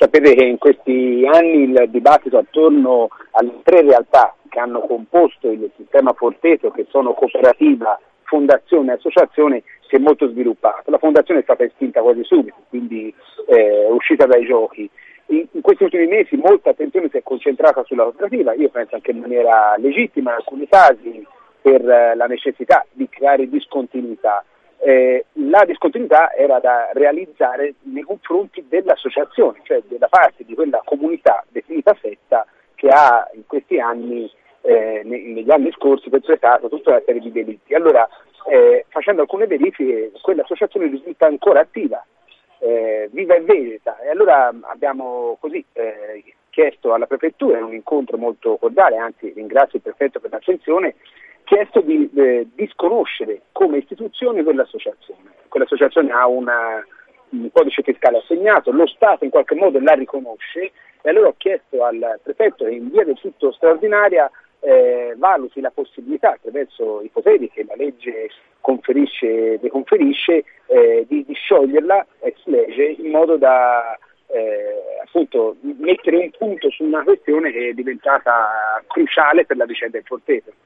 Sapete che in questi anni il dibattito attorno alle tre realtà che hanno composto il sistema Forteto, che sono cooperativa, fondazione e associazione, si è molto sviluppato. La fondazione è stata estinta quasi subito, quindi è uscita dai giochi. In questi ultimi mesi molta attenzione si è concentrata sulla cooperativa, io penso anche in maniera legittima in alcuni casi, per la necessità di creare discontinuità. La discontinuità era da realizzare nei confronti dell'associazione, cioè da parte di quella comunità definita setta che ha in questi anni, negli anni scorsi, perpetrato tutta una serie di delitti. Allora, facendo alcune verifiche, quell'associazione risulta ancora attiva, viva e vegeta, e allora abbiamo così chiesto alla prefettura, in un incontro molto cordiale, anzi ringrazio il prefetto per l'attenzione, chiesto di disconoscere come istituzione quell'associazione. Quell'associazione ha un codice fiscale assegnato, lo Stato in qualche modo la riconosce, e allora ho chiesto al prefetto che in via del tutto straordinaria valuti la possibilità, attraverso i poteri che la legge le conferisce, di scioglierla ex lege, in modo da appunto mettere un punto su una questione che è diventata cruciale per la vicenda del Forteto.